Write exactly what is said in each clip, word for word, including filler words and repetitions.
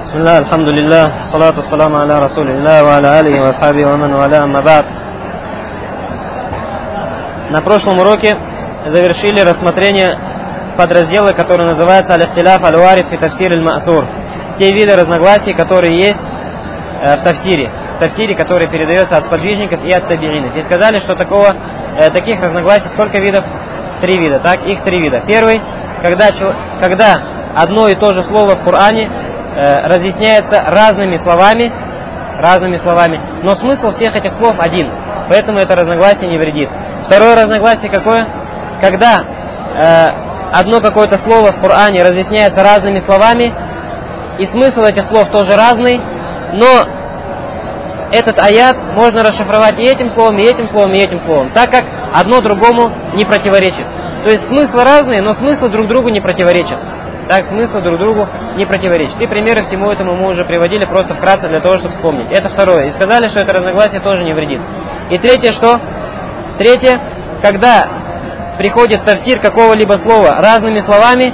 Бисмилlah, альхамдулиллах, салату саламу аля расулиллах, ва аля алихи ва асхабихи ва ман валя, амма ба'д. На прошлом уроке завершили рассмотрение подраздела, который называется «Аль-ихтиляф аль-варид фи тафсир аль-ма'сур». Те виды разногласий, которые есть э, в тафсире, в тафсире, который передается от сподвижников и от табиинов. И сказали, что такого, э, таких разногласий сколько видов? Три вида. Так, их три вида. Первый, когда, когда одно и то же слово в Коране э, разъясняется разными словами, разными словами, но смысл всех этих слов один, поэтому это разногласие не вредит. Второе разногласие какое? Когда э, одно какое-то слово в Коране разъясняется разными словами, и смысл этих слов тоже разный, но этот аят можно расшифровать и этим словом, и этим словом, и этим словом, так как одно другому не противоречит. То есть смыслы разные, но смыслы друг другу не противоречат. Так, смыслы друг другу не противоречат. И примеры всему этому мы уже приводили просто вкратце для того, чтобы вспомнить. Это второе. И сказали, что это разногласие тоже не вредит. И третье что? Третье, когда приходит тафсир какого-либо слова разными словами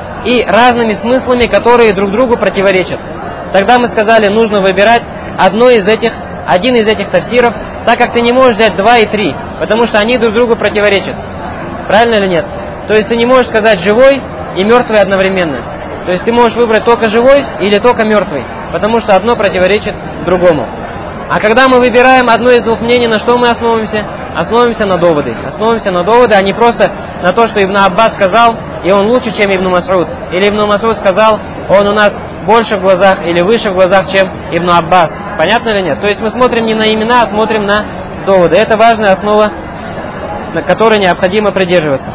и разными смыслами, которые друг другу противоречат. Тогда мы сказали, нужно выбирать одно из этих, один из этих тафсиров, так как ты не можешь взять два и три, потому что они друг другу противоречат. Правильно или нет? То есть ты не можешь сказать живой и мертвый одновременно. То есть ты можешь выбрать только живой или только мертвый, потому что одно противоречит другому. А когда мы выбираем одно из двух мнений, на что мы основываемся? Основываемся на доводы. Основываемся на доводы, а не просто на то, что Ибн Аббас сказал, и он лучше, чем Ибн Мас'уд. Или Ибн Мас'уд сказал, он у нас больше в глазах или выше в глазах, чем Ибн Аббас. Понятно или нет? То есть мы смотрим не на имена, а смотрим на доводы. Это важная основа, на которой необходимо придерживаться.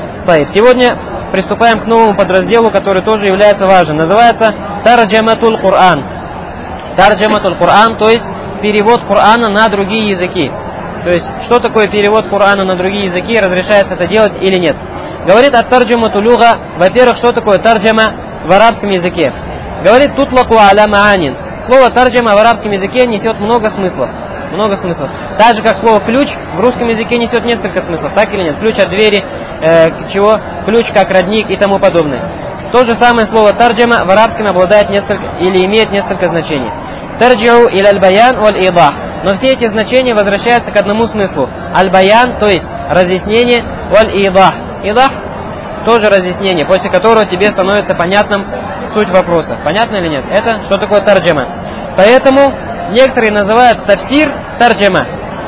Сегодня приступаем к новому подразделу, который тоже является важным. Называется Тарджаматул Кур'ан. Тарджаматул Кур'ан, то есть перевод Корана на другие языки. То есть, что такое перевод Корана на другие языки, разрешается это делать или нет. Говорит ат-тарджамату луга, во-первых, что такое тарджама в арабском языке. Говорит тутлаку аля маанин. Слово тарджама в арабском языке несет много смыслов. Много смыслов. Так же, как слово ключ в русском языке несет несколько смыслов. Так или нет? Ключ от двери, э, чего? Ключ как родник и тому подобное. То же самое слово тарджама в арабском обладает несколько, или имеет несколько значений. Тарджиу или аль-баян валь-идах. Но все эти значения возвращаются к одному смыслу. Аль-баян, то есть разъяснение, валь-идах. Идах тоже разъяснение, после которого тебе становится понятным суть вопроса. Понятно или нет? Это что такое тарджама. Поэтому некоторые называют тафсир тарджама.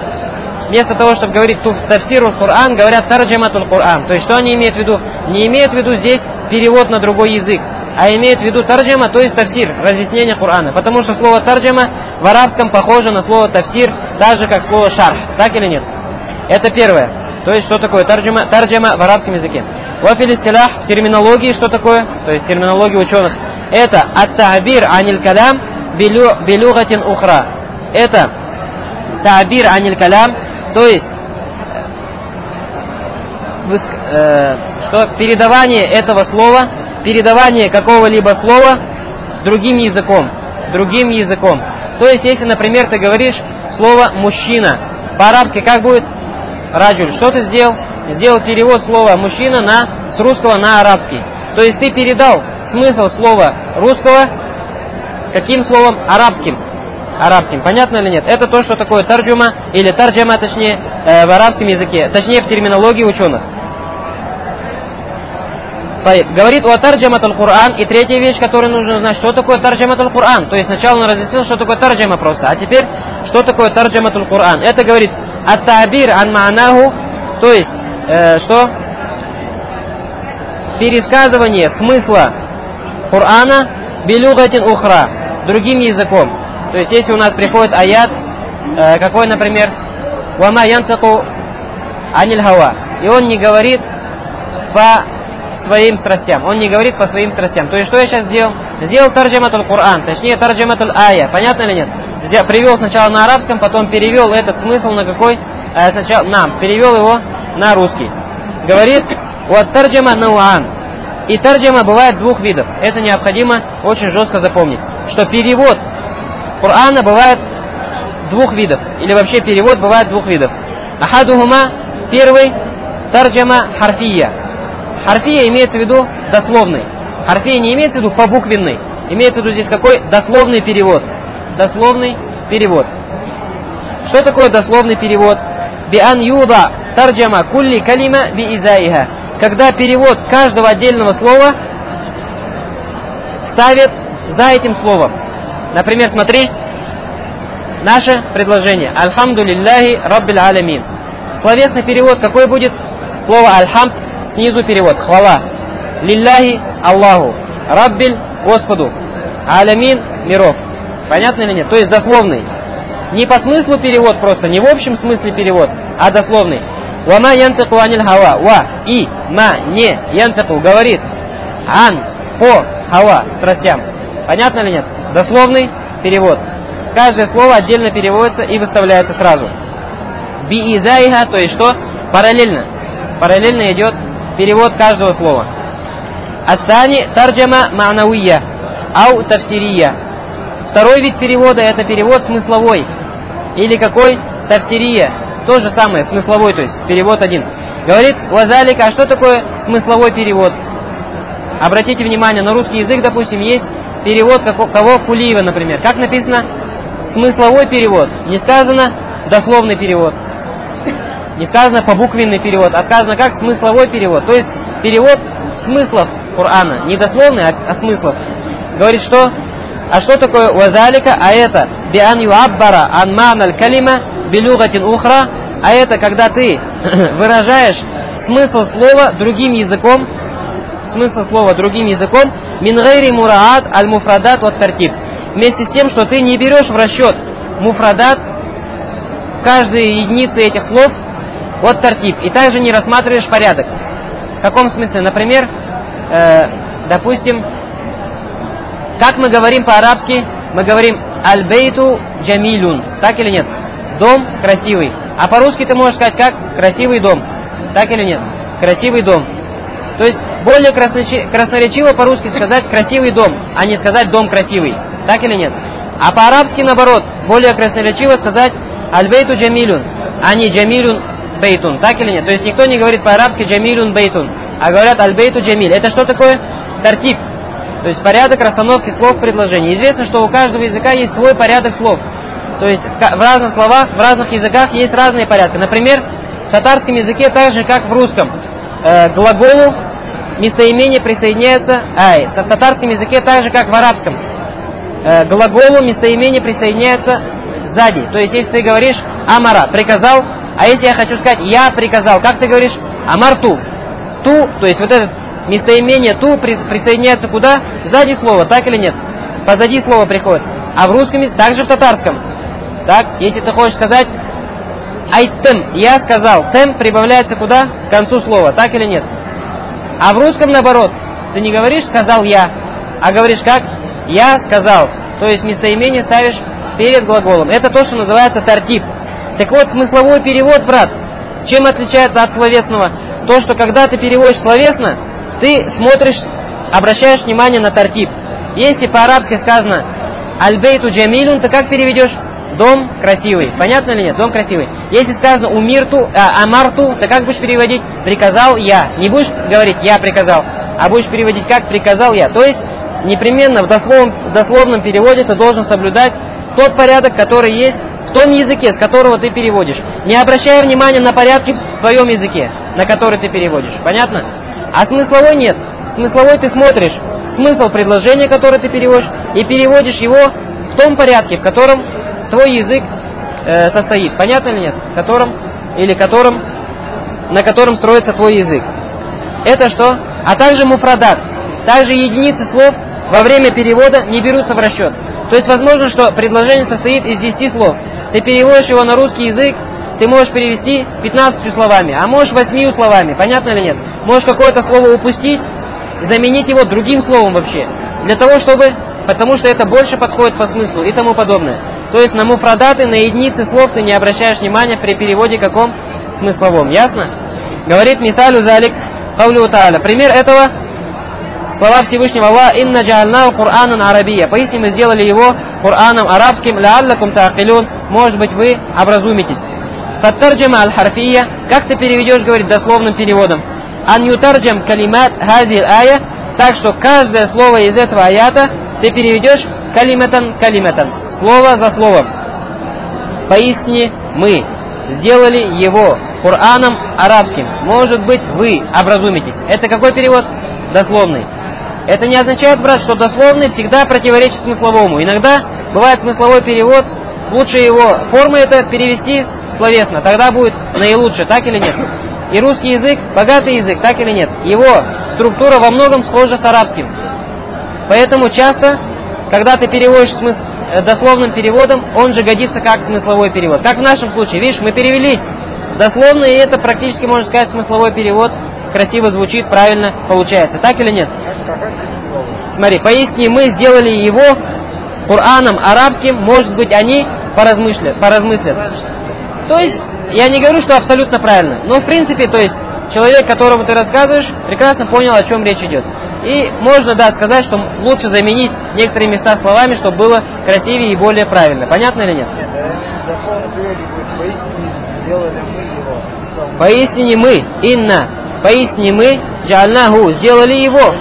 Вместо того, чтобы говорить тафсирул Коран, говорят тарджаматул Коран. То есть что они имеют в виду? Не имеют в виду здесь перевод на другой язык, а имеют в виду тарджама, то есть тафсир, разъяснение Корана. Потому что слово тарджама в арабском похоже на слово тафсир, так же как слово шарх. Так или нет? Это первое. То есть что такое тарджама? Тарджама в арабском языке. Ва фил истилах, в терминологии что такое? То есть терминология ученых. Это ат-та'бир аниль калям билюгатин ухра. Это та'бир аниль калям, то есть э, что передавание этого слова, передавание какого-либо слова другим языком, другим языком. То есть, если, например, ты говоришь слово мужчина, по-арабски как будет? Раджуль. Что ты сделал? Сделал перевод слова мужчина на, с русского на арабский. То есть ты передал смысл слова русского каким словом? Арабским. Арабским. Понятно или нет? Это то, что такое тарджума, или тарджама, точнее, э, в арабском языке. Точнее, в терминологии ученых. Говорит о тарджаматул Коран. И третья вещь, которую нужно знать, что такое тарджаматул Коран. То есть сначала он разъяснил, что такое тарджама просто. А теперь, что такое тарджаматул Коран. Это говорит ат-та'бир ан ма'наху, то есть, э, что? Пересказывание смысла Корана билюгатин ухра, другим языком. То есть, если у нас приходит аят, э, какой, например, «Вама янтаку аниль хава», и он не говорит по своим страстям, он не говорит по своим страстям. То есть, что я сейчас сделал? Сделал тарджаматул Коран, точнее, тарджаматул ая. Понятно или нет? Привел сначала на арабском, потом перевел этот смысл на какой? Э, сначала нам, перевел его на русский. Говорит, вот тарджама науан. И тарджама бывает двух видов. Это необходимо очень жестко запомнить, что перевод Корана бывает двух видов. Или вообще перевод бывает двух видов. Ахадухума, первый, тарджама харфия. Харфия имеется в виду дословный. Харфия не имеется в виду побуквенный. Имеется в виду здесь какой? Дословный перевод. Дословный перевод. Что такое дословный перевод? Биан юда тарджама кулли калима би изаиха. Когда перевод каждого отдельного слова ставят за этим словом. Например, смотри, наше предложение. Альхамдулиллахи раббил алямин. Словесный перевод какой будет? Слово альхамд, снизу перевод. Хвала. Лилляхи Аллаху. Раббиль Господу. Алямин миров. Понятно или нет? То есть дословный. Не по смыслу перевод просто, не в общем смысле перевод, а дословный. Вама янтаку аниль хава. Ва. И. Ма. Не. Янтаку. Говорит. Ан. По. Хава. Страстям. Понятно или нет? Дословный перевод. Каждое слово отдельно переводится и выставляется сразу. Би изаиха, то есть что? Параллельно. Параллельно идет перевод каждого слова. Асани тарджама ма'навия. Ау тафсирия. Второй вид перевода — это перевод смысловой. Или какой? Тафсирия. То же самое, смысловой, то есть перевод один. Говорит Вазалика, а что такое смысловой перевод? Обратите внимание, на русский язык, допустим, есть перевод кого? Кулиева, например. Как написано? Смысловой перевод. Не сказано дословный перевод. Не сказано побуквенный перевод, а сказано как смысловой перевод. То есть перевод смыслов Корана. Не дословный, а, а смыслов. Говорит, что? А что такое вазалика? А это биан юаббара ан ма'наль калима билюгатин ухра. А это когда ты выражаешь смысл слова другим языком. Смысл слова другим языком. Мин гайри мураат аль муфрадат ват тартиб. Вместе с тем, что ты не берешь в расчет муфрадат, каждые единицы этих слов, вот тартиб. И также не рассматриваешь порядок. В каком смысле? Например, э, допустим, как мы говорим по-арабски? Мы говорим аль-бейту джамилюн. Так или нет? Дом красивый. А по-русски ты можешь сказать как? Красивый дом. Так или нет? Красивый дом. То есть более красноречиво по-русски сказать красивый дом, а не сказать дом красивый. Так или нет? А по-арабски наоборот, более красноречиво сказать аль-бейту джамилюн, а не джамилюн бейтун. Так или нет? То есть никто не говорит по-арабски джамилюн бейтун, а говорят аль-бейту джамиль. Это что такое? Тартиб. То есть порядок расстановки слов в предложении. Известно, что у каждого языка есть свой порядок слов. То есть в разных словах, в разных языках есть разные порядки. Например, в татарском языке так же, как в русском, э, к глаголу местоимение присоединяется, ай, в татарском языке так же, как в арабском, э, к глаголу местоимение присоединяется сзади. То есть если ты говоришь амара, приказал, а если я хочу сказать я приказал, как ты говоришь? Амарту. Ту, то есть вот этот местоимение ту при, присоединяется куда? Сзади слова, так или нет? Позади слова приходит. А в русском языке, также в татарском. Так, если ты хочешь сказать айтем, я сказал, тем прибавляется куда? К концу слова, так или нет? А в русском наоборот, ты не говоришь сказал я, а говоришь как? Я сказал. То есть местоимение ставишь перед глаголом. Это то, что называется тартиб. Так вот, смысловой перевод, брат, чем отличается от словесного? То, что когда ты переводишь словесно, ты смотришь, обращаешь внимание на тартиб. Если по-арабски сказано аль-бейту джамилюн, ты как переведешь? Дом красивый. Понятно или нет? Дом красивый. Если сказано умирту, а, амарту, ты как будешь переводить? Приказал я. Не будешь говорить я приказал, а будешь переводить как приказал я. То есть непременно в дословном, в дословном переводе ты должен соблюдать тот порядок, который есть в том языке, с которого ты переводишь. Не обращая внимания на порядки в твоем языке, на который ты переводишь. Понятно? А смысловой нет. Смысловой ты смотришь смысл предложения, которое ты переводишь, и переводишь его в том порядке, в котором твой язык э, состоит. Понятно или нет? В котором, или которым, на котором строится твой язык. Это что? А также муфрадат. Также единицы слов во время перевода не берутся в расчет. То есть возможно, что предложение состоит из десяти слов. Ты переводишь его на русский язык, ты можешь перевести пятнадцатью словами, а можешь восьмию словами. Понятно или нет? Можешь какое-то слово упустить, заменить его другим словом вообще. Для того, чтобы... Потому что это больше подходит по смыслу и тому подобное. То есть на муфрадаты, на единицы слов ты не обращаешь внимания при переводе каком? Смысловом. Ясно? Говорит Мисалю залик каулю тааля. Пример этого слова Всевышнего Аллаха: «Инна джаальнау Кур'анан арабия». Поясни, мы сделали его Кур'аном арабским. «Лааллакум таакилун». Может быть, вы образумитесь. «Фаттарджама аль-харфия». Как ты переведешь, говорит, дословным переводом? «Ан ютарджам калимат хази ая». Так что каждое слово из этого аята ты переведешь калиматан калиматан, слово за словом. Поистине мы сделали его Кораном арабским. Может быть, вы образумитесь. Это какой перевод? Дословный. Это не означает, брат, что дословный всегда противоречит смысловому. Иногда бывает смысловой перевод, лучше его формы это перевести словесно. Тогда будет наилучше, так или нет? И русский язык богатый язык, так или нет? Его структура во многом схожа с арабским. Поэтому часто, когда ты переводишь смысл дословным переводом, он же годится как смысловой перевод. Как в нашем случае. Видишь, мы перевели дословно, и это практически, можно сказать, смысловой перевод. Красиво звучит, правильно получается. Так или нет? Смотри, поистине мы сделали его Кораном арабским, может быть, они поразмыслят. поразмыслят. То есть, я не говорю, что абсолютно правильно, но в принципе, то есть, человек, которому ты рассказываешь, прекрасно понял, о чем речь идет. И можно, да, сказать, что лучше заменить некоторые места словами, чтобы было красивее и более правильно. Понятно или нет? Поистине мы, инна, поистине мы, джаальнаху, сделали его.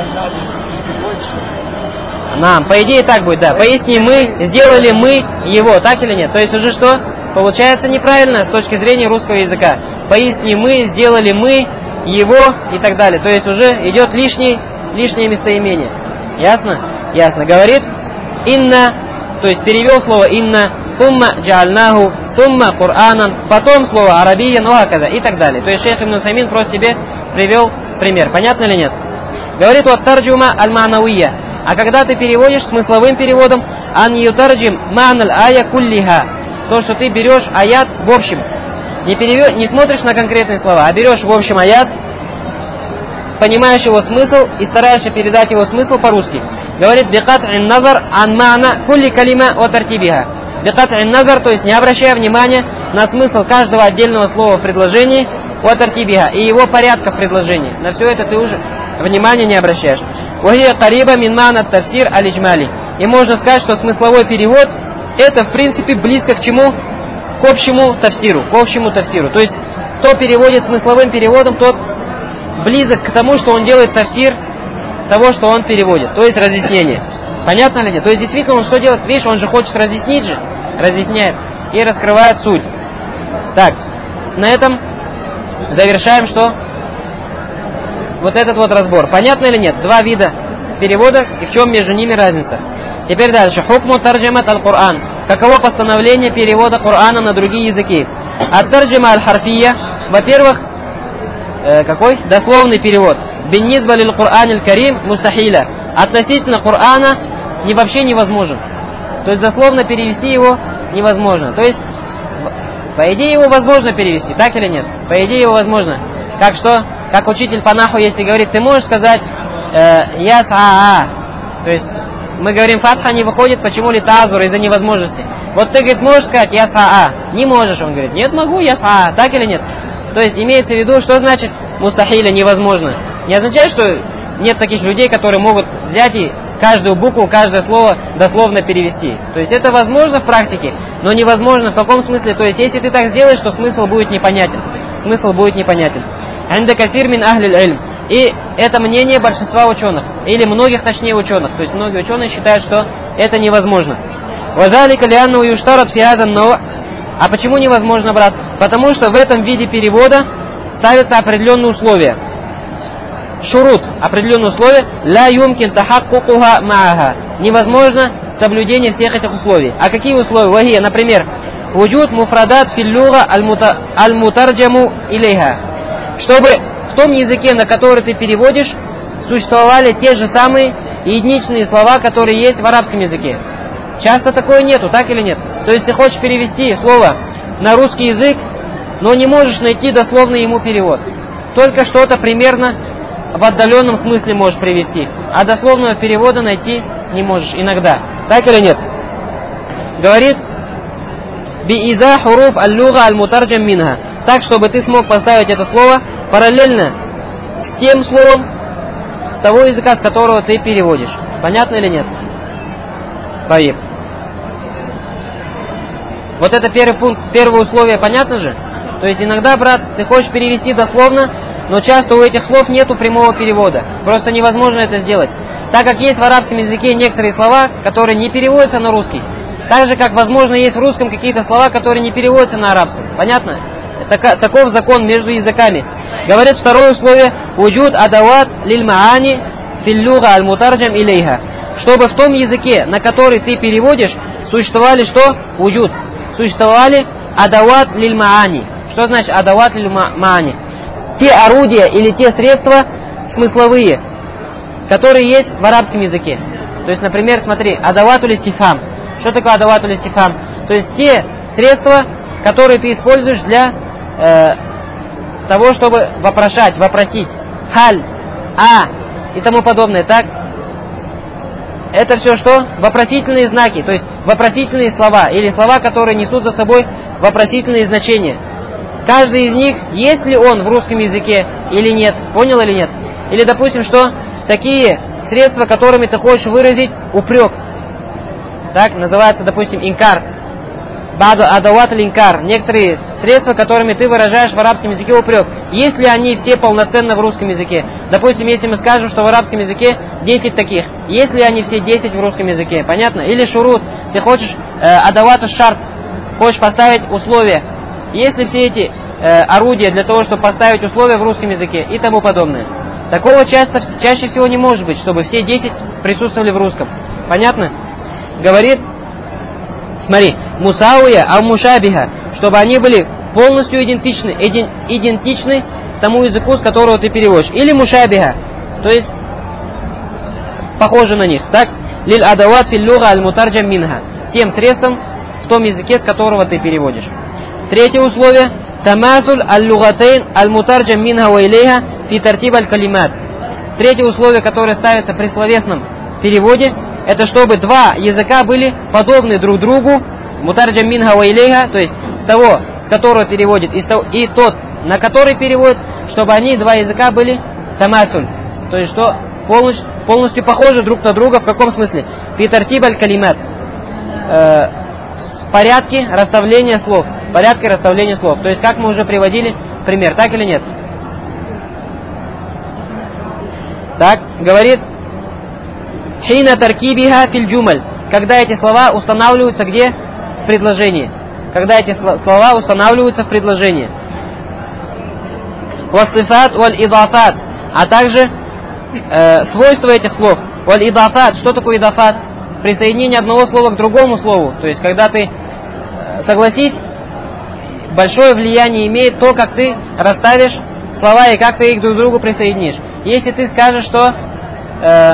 Нам, по идее так будет, да. Поистине мы, сделали мы его, так или нет? То есть уже что? Получается неправильно с точки зрения русского языка. Поистине мы, сделали мы его и так далее. То есть уже идет лишний, лишнее местоимение. Ясно? Ясно. Говорит инна, то есть перевел слово инна, сумма джаальнаху, сумма Куранан, потом слово арабиян, уакада и так далее. То есть шейх Ибн Усаймин просто тебе привел пример. Понятно или нет? Говорит вот тарджума аль-ма'навия. А когда ты переводишь смысловым переводом, ан ютарджим ма'наль ая куллиха, то, что ты берешь аят в общем. Не, перевё... не смотришь на конкретные слова, а берешь в общем аят, понимаешь его смысл и стараешься передать его смысл по-русски. Говорит бикат'ин назар ан ма'на кулли калима ва тартибиха. Бикат'ин назар, то есть не обращая внимания на смысл каждого отдельного слова в предложении, ва тартибиха, и его порядка в предложении. На все это ты уже внимания не обращаешь. Вахия кариба мин ма'на тафсир аль-иджмали. И можно сказать, что смысловой перевод это в принципе близко к чему? К общему тафсиру, к общему тафсиру. То есть, кто переводит смысловым переводом, тот близок к тому, что он делает тафсир того, что он переводит. То есть, разъяснение. Понятно ли нет? То есть, действительно, он что делает? Видишь, он же хочет разъяснить же. Разъясняет и раскрывает суть. Так, на этом завершаем, что? Вот этот вот разбор. Понятно или нет? Два вида перевода и в чем между ними разница. Теперь дальше. Хукму тарджимат аль-Кур'ан. Каково постановление перевода Корана на другие языки? Ат-тарджима аль-харфия. Во-первых, э, какой? Дословный перевод. Биннизба лил-Кур'ан аль-Карим мустахиля. Относительно Корана не вообще невозможен. То есть дословно перевести его невозможно. То есть, по идее его возможно перевести, так или нет? По идее его возможно. Как что? Как учитель по наху, если говорит, ты можешь сказать э, ясаа. То есть, мы говорим, фатха не выходит, почему ли тазур, из-за невозможности. Вот ты, говорит, можешь сказать ясаа? Не можешь, он говорит, нет, могу ясаа, так или нет? То есть, имеется в виду, что значит мустахиля, невозможно? Не означает, что нет таких людей, которые могут взять и каждую букву, каждое слово дословно перевести. То есть, это возможно в практике, но невозможно в каком смысле? То есть, если ты так сделаешь, то смысл будет непонятен. Смысл будет непонятен. Анда касир мин ахлил ильм. И это мнение большинства ученых, или многих, точнее, ученых. То есть многие ученые считают, что это невозможно. А почему невозможно, брат? Потому что в этом виде перевода ставятся определенные условия. Шурут, определенные условия. Ла юмкин тахаккукуха мааха. Невозможно соблюдение всех этих условий. А какие условия? Вахия, например, вуджуд муфрадат филлюга аль-мутарджаму илейха. Чтобы в том языке, на который ты переводишь, существовали те же самые единичные слова, которые есть в арабском языке. Часто такое нету, так или нет? То есть ты хочешь перевести слово на русский язык, но не можешь найти дословно ему перевод. Только что-то примерно в отдаленном смысле можешь привести, а дословного перевода найти не можешь иногда. Так или нет? Говорит, бииза хуруф аль-люга аль-мутарджам минха. Так, чтобы ты смог поставить это слово параллельно с тем словом, с того языка, с которого ты переводишь. Понятно или нет? Таиб. Вот это первый пункт, первое условие, понятно же? То есть иногда, брат, ты хочешь перевести дословно, но часто у этих слов нету прямого перевода. Просто невозможно это сделать. Так как есть в арабском языке некоторые слова, которые не переводятся на русский. Так же, как, возможно, есть в русском какие-то слова, которые не переводятся на арабском. Понятно? Так, таков закон между языками. Говорит второе условие: «Уджуд адават лиль маани фил луга аль мутарджам илейха». Чтобы в том языке, на который ты переводишь, существовали что? Уджуд. Существовали адават лиль маани. Что значит адават лиль маани? Те орудия или те средства смысловые, которые есть в арабском языке. То есть, например, смотри, адаватуль истифхам. Что такое адаватуль истифхам? То есть те средства, которые ты используешь для э, того, чтобы вопрошать, вопросить. Халь, а и тому подобное. Так? Это все что? Вопросительные знаки, то есть вопросительные слова, или слова, которые несут за собой вопросительные значения. Каждый из них, есть ли он в русском языке или нет, понял или нет? Или, допустим, что такие средства, которыми ты хочешь выразить упрек. Так, называется, допустим, инкар. Баду адават инкар. Некоторые средства, которыми ты выражаешь в арабском языке упрек. Есть ли они все полноценно в русском языке? Допустим, если мы скажем, что в арабском языке десять таких. Есть ли они все десять в русском языке? Понятно? Или шурут. Ты хочешь э, адавату шарт. Хочешь поставить условия. Есть ли все эти э, орудия для того, чтобы поставить условия в русском языке и тому подобное? Такого часто, чаще всего не может быть, чтобы все десять присутствовали в русском. Понятно? Говорит, смотри, мусауя ау мушабиха, чтобы они были полностью идентичны, иден, идентичны тому языку, с которого ты переводишь. Или мушабиха, то есть похожи на них. Так? Лиль адават фил луга аль мутарджам минха, тем средством в том языке, с которого ты переводишь. Третье условие: тамазуль аль-лугатейн аль-мутарджам минха ва илейха фи тартиб аль-калимат. Третье условие, которое ставится при словесном переводе, это чтобы два языка были подобны друг другу, мутарджам минха ва илейха, то есть с того, с которого переводит, и, того, и тот, на который переводит, чтобы они, два языка, были тамасуль, то есть что полностью, полностью похожи друг на друга. В каком смысле? Фи тартиб аль-калимат. Э, порядке расставления слов. Порядке расставления слов. То есть, как мы уже приводили пример, так или нет? Так, говорит, хина таркибиха филь джумаль, когда эти слова устанавливаются где? В предложении. Когда эти слова устанавливаются в предложении. Вассифат валь идафат, а также э, свойства этих слов. Валь идафат, что такое идафат? Присоединение одного слова к другому слову. То есть, когда ты, согласись, большое влияние имеет то, как ты расставишь слова и как ты их друг к другу присоединишь. Если ты скажешь, что э,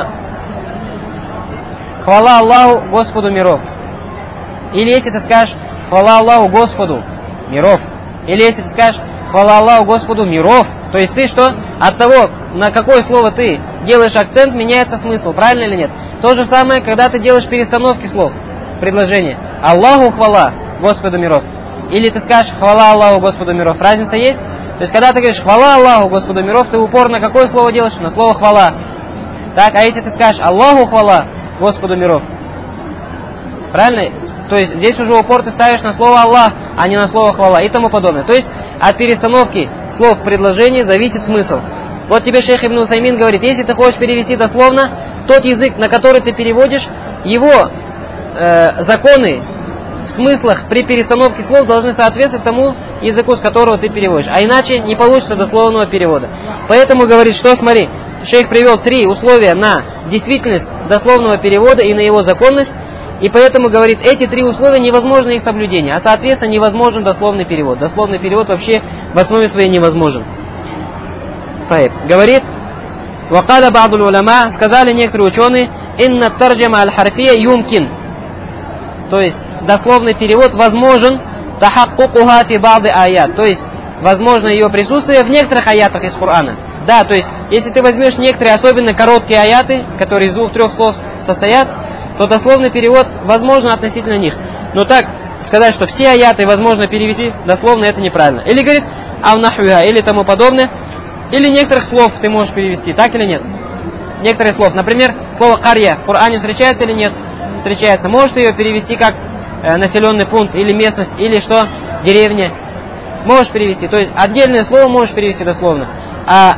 хвала Аллаху Господу миров, или если ты скажешь хвала Аллаху Господу миров, или если ты скажешь хвала Аллаху Господу миров, то есть ты что? От того, на какое слово ты делаешь акцент, меняется смысл, правильно или нет? То же самое, когда ты делаешь перестановки слов, предложения. Аллаху хвала Господу миров. Или ты скажешь хвала Аллаху Господу миров. Разница есть? То есть, когда ты говоришь хвала Аллаху Господу миров, ты упор на какое слово делаешь? На слово хвала. Так, а если ты скажешь Аллаху хвала Господу миров, правильно? То есть, здесь уже упор ты ставишь на слово Аллах, а не на слово хвала и тому подобное. То есть, от перестановки слов в предложении зависит смысл. Вот тебе шейх Ибн Усаймин говорит, если ты хочешь перевести дословно, тот язык, на который ты переводишь, его э, законы в смыслах при перестановке слов должны соответствовать тому языку, с которого ты переводишь. А иначе не получится дословного перевода. Поэтому говорит, что смотри, шейх привел три условия на действительность дословного перевода и на его законность. И поэтому, говорит, эти три условия невозможно их соблюдение, а соответственно невозможен дословный перевод. Дословный перевод вообще в основе своей невозможен. Таиб. Говорит, вакаля ба'дуль уляма, сказали некоторые ученые, инна тарджама аль-харфия юмкин. То есть, дословный перевод возможен, тахаккукуха фи ба'ды аят. То есть, возможно ее присутствие в некоторых аятах из Корана. Да, то есть, если ты возьмешь некоторые особенно короткие аяты, которые из двух-трех слов состоят, то дословный перевод возможно относительно них. Но так сказать, что все аяты возможно перевести дословно, это неправильно. Или говорит авнахуя, или тому подобное, или некоторых слов ты можешь перевести, так или нет? Некоторые слов, например, слово карья в Коране встречается или нет? Встречается. Можешь ее перевести как э, населенный пункт, или местность, или что? Деревня. Можешь перевести. То есть отдельное слово можешь перевести дословно. а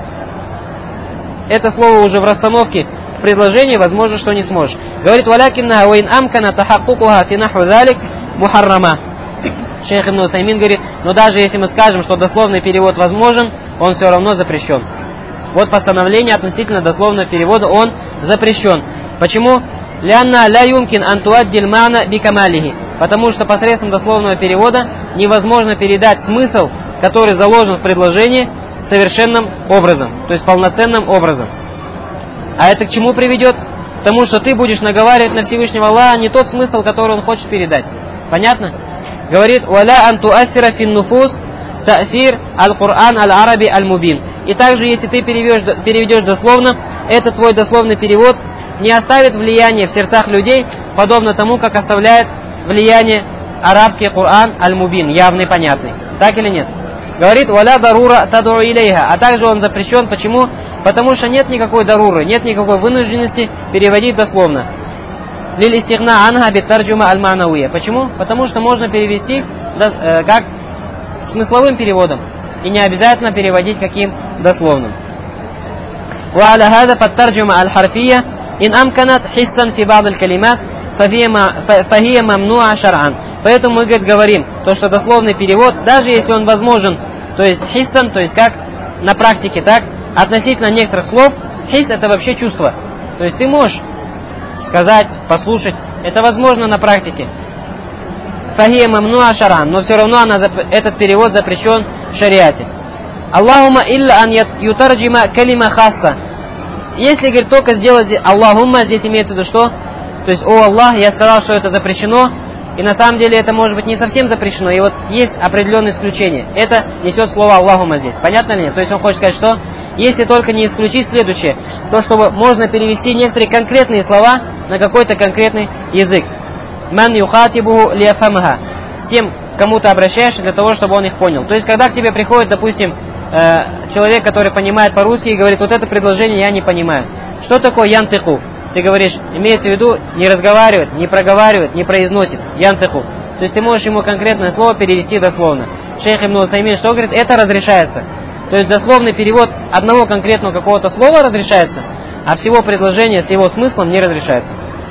это слово уже в расстановке в предложении, возможно, что не сможешь. Говорит, валякинна ваин амкана тахаккукуха фи наху залик мухаррама. Шейх Ибн Усаймин говорит, но даже если мы скажем, что дословный перевод возможен, он все равно запрещен. Вот постановление относительно дословного перевода, он запрещен. Почему? Лянна ля юмкин антуаддиль мана бикамалихи. Потому что посредством дословного перевода невозможно передать смысл, который заложен в предложении, совершенным образом, то есть полноценным образом. А это к чему приведет? К тому, что ты будешь наговаривать на Всевышнего Аллаха не тот смысл, который он хочет передать. Понятно? Говорит, «Валя антуассира фин нуфус та'сир аль-Кур'ан аль-Араби аль-Мубин». И также, если ты переведешь, переведешь дословно, этот твой дословный перевод не оставит влияние в сердцах людей, подобно тому, как оставляет влияние арабский Кур'ан аль-Мубин, явный, понятный. Так или нет? Говорит, «Валя дарура таду илейха». А также он запрещен. Почему? Потому что нет никакой даруры, нет никакой вынужденности переводить дословно. Лилистигна анха битарджума аль-манауия. Почему? Потому что можно перевести э, как смысловым переводом. И не обязательно переводить каким дословным. وعلى هذا فالترجمة الحرفية إن أمكنت حسا في بعض الكلمات فهي ممنوعة شرعا. Поэтому мы говорим, то, что дословный перевод, даже если он возможен, то есть хиссан, то есть как на практике, так, относительно некоторых слов, хисс это вообще чувство. То есть ты можешь сказать, послушать, это возможно на практике. Фахия мамнуа шаран, но все равно она, этот перевод запрещен в шариате. Аллахума илля ан ютарджима калима хасса. Если, говорит, только сделать Аллахумма, здесь имеется в виду что? То есть, о Аллах, я сказал, что это запрещено, и на самом деле это может быть не совсем запрещено, и вот есть определенные исключения. Это несет слово Аллахума здесь. Понятно ли нет? То есть он хочет сказать, что если только не исключить следующее, то чтобы можно перевести некоторые конкретные слова на какой-то конкретный язык. Ман юхатибуху лиафамха. С тем, кому ты обращаешься для того, чтобы он их понял. То есть, когда к тебе приходит, допустим, человек, который понимает по-русски и говорит, вот это предложение я не понимаю. Что такое янтыку? Ты говоришь, имеется в виду, не разговаривает, не проговаривает, не произносит. Янтыку. То есть ты можешь ему конкретное слово перевести дословно. Шейх Ибн Усаймин что говорит? Это разрешается. То есть дословный перевод одного конкретного какого-то слова разрешается, а всего предложения с его смыслом не разрешается.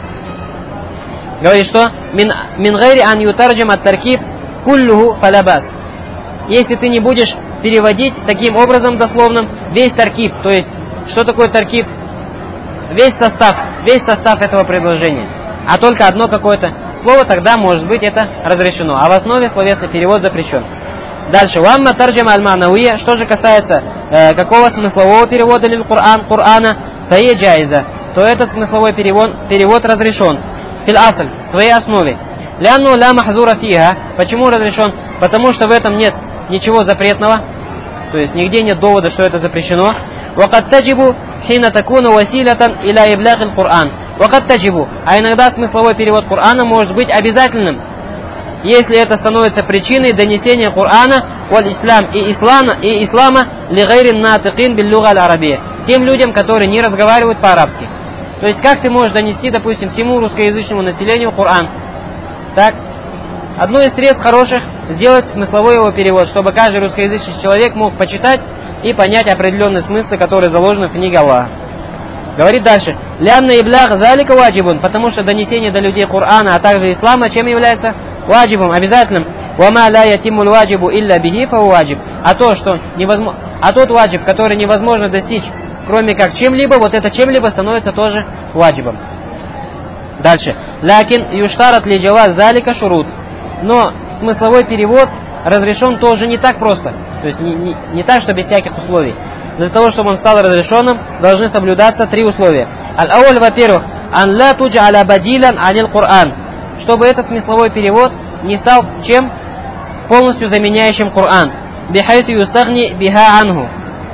Говорит, что мин гайри ан ютарджим ат-таркиб куллуху фалабас. Если ты не будешь переводить таким образом дословным весь таркиб, то есть что такое таркиб? Весь состав, весь состав этого предложения, а только одно какое-то слово, тогда может быть это разрешено, а в основе словесный перевод запрещен. Дальше, вамма тарджима аль-манауия, что же касается э, какого смыслового перевода лил Кур'ан, Кур'ана, фае джайза, то этот смысловой перевод, перевод разрешен. Фил асль, в своей основе. Лянну ля махзура фиха, почему разрешен? Потому что в этом нет ничего запретного, то есть нигде нет довода, что это запрещено. Вакат таджибу хина такуну василатан иля ибляхил Кур'ан. Вакат таджибу, а иногда смысловой перевод Кур'ана может быть обязательным, если это становится причиной донесения Кур'ана валь ислам и ислама и ислама ли гайрин натыкин биллюга аль-арабия, тем людям, которые не разговаривают по-арабски. То есть как ты можешь донести, допустим, всему русскоязычному населению Кур'ан? Так, одно из средств хороших сделать смысловой его перевод, чтобы каждый русскоязычный человек мог почитать и понять определенные смыслы, которые заложены в книге Аллаха. Говорит дальше. Лянна иблях залика ваджибун, потому что донесение до людей Кур'ана, а также ислама, чем является? Ваджибом, обязательным. Вама ля ятимуль ваджибу илля бихи фа ваджиб. А то, что невозможно, а тот ваджиб, который невозможно достичь, кроме как чем-либо, вот это чем-либо становится тоже ваджибом. Дальше. Лякин юштарат ли джаваз залика шурут. Но смысловой перевод разрешен тоже не так просто. То есть не, не, не так, что без всяких условий. Для того, чтобы он стал разрешенным, должны соблюдаться три условия. Аль-ауль, во-первых, ан ла туджаля бадилан анил Кур'ан. Чтобы этот смысловой перевод не стал чем? Полностью заменяющим Кур'ан. Бихайсу юстагни биха анху.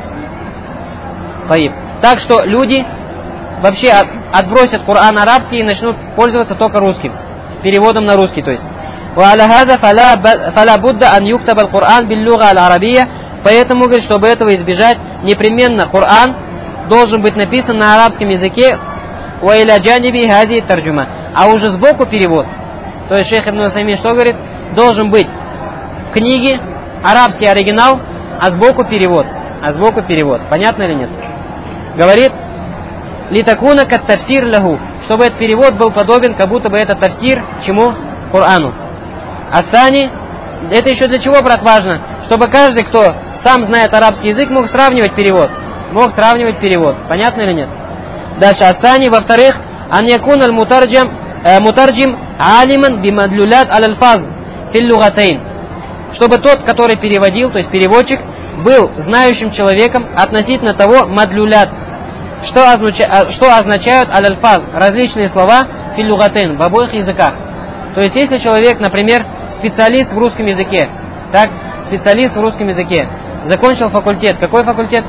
Так что люди вообще отбросят Кур'ан арабский и начнут пользоваться только русским. Переводом на русский, то есть. وعلى هذا فلا بد أن يكتب القرآن باللغة العربية. Поэтому, говорит, чтобы этого избежать, непременно Кур'ан должен быть написан на арабском языке. وإلى جانب هذه الترجمة. А уже сбоку перевод. То есть шейх Ибн Усаймин что говорит? Должен быть в книге арабский оригинал, а сбоку перевод. а сбоку перевод. Понятно или нет? Говорит, литакуна кат тафсир лаху, чтобы этот перевод был подобен, как будто бы это тафсир чему? Корану. Асани, это еще для чего, брат, важно? Чтобы каждый, кто сам знает арабский язык, мог сравнивать перевод. Мог сравнивать перевод. Понятно или нет? Дальше, асани, во-вторых, ан якун аль мутарджим мутарджим алиман бимадлюлят аль-альфаз фил-лугатейн. Чтобы тот, который переводил, то есть переводчик, был знающим человеком относительно того мадлюлят, что, означа, что означают аль-альфаз, различные слова фил-лугатейн, в обоих языках. То есть, если человек, например, специалист в русском языке, так, специалист в русском языке, закончил факультет, какой факультет?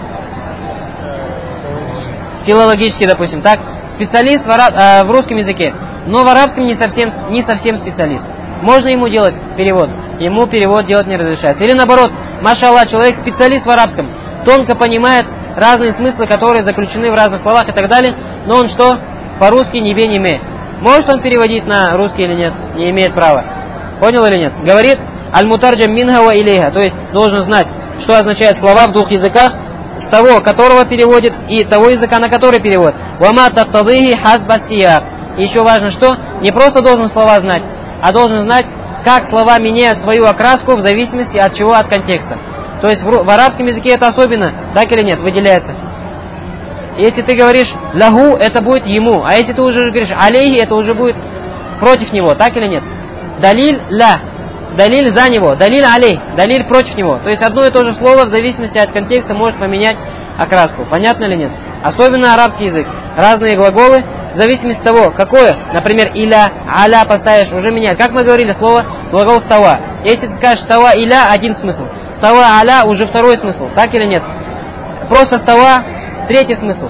Филологический, допустим, так, специалист в, араб, э, в русском языке, но в арабском не совсем, не совсем специалист. Можно ему делать перевод, ему перевод делать не разрешается. Или наоборот, машаллах, человек специалист в арабском, тонко понимает разные смыслы, которые заключены в разных словах и так далее, но он что? По-русски не бе, не ме. Может он переводить на русский или нет? Не имеет права. Понял или нет? Говорит, аль-мутарджам минха ва илейха, то есть должен знать, что означают слова в двух языках, с того, которого переводит, и того языка, на который переводит. Вама тактадыхи хазба сияк. Еще важно, что не просто должен слова знать, а должен знать, как слова меняют свою окраску в зависимости от чего, от контекста. То есть в, в арабском языке это особенно, так или нет, выделяется. Если ты говоришь лаху, это будет ему, а если ты уже говоришь алейхи, это уже будет против него, так или нет? Далиль ля, далиль за него, далиль алей, далиль против него. То есть одно и то же слово в зависимости от контекста может поменять окраску. Понятно или нет? Особенно арабский язык. Разные глаголы, в зависимости от того, какое, например, иля, аля поставишь, уже меняет. Как мы говорили, слово глагол става. Если ты скажешь става иля, один смысл. Става аля уже второй смысл. Так или нет? Просто става, третий смысл.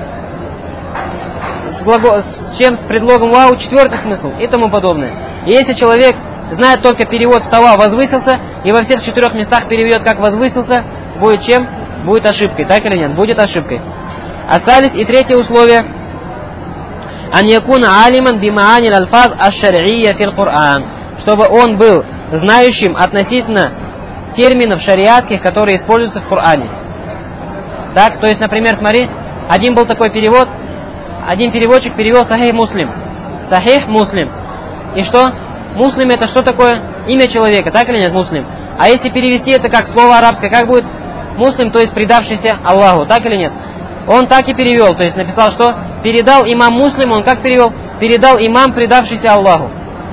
С, глагол, с чем? С предлогом вау, четвертый смысл и тому подобное. И если человек знает только перевод става возвысился и во всех четырех местах переведет как возвысился, будет чем? Будет ошибкой. Так или нет? Будет ошибкой. Асалис и третье условие. Ан якуна алиман бимаани аль-альфаз аш-шар'ия фил Кур'ан. Чтобы он был знающим относительно терминов шариатских, которые используются в Коране. Так, то есть, например, смотри, один был такой перевод, один переводчик перевел Сахих Муслим. Сахих Муслим. И что? Муслим это что такое? Имя человека, так или нет, Муслим? А если перевести это как слово арабское, как будет? Муслим, то есть предавшийся Аллаху, так или нет? Он так и перевел, то есть написал, что передал имам Муслим, он как перевел? Передал имам, предавшийся Аллаху.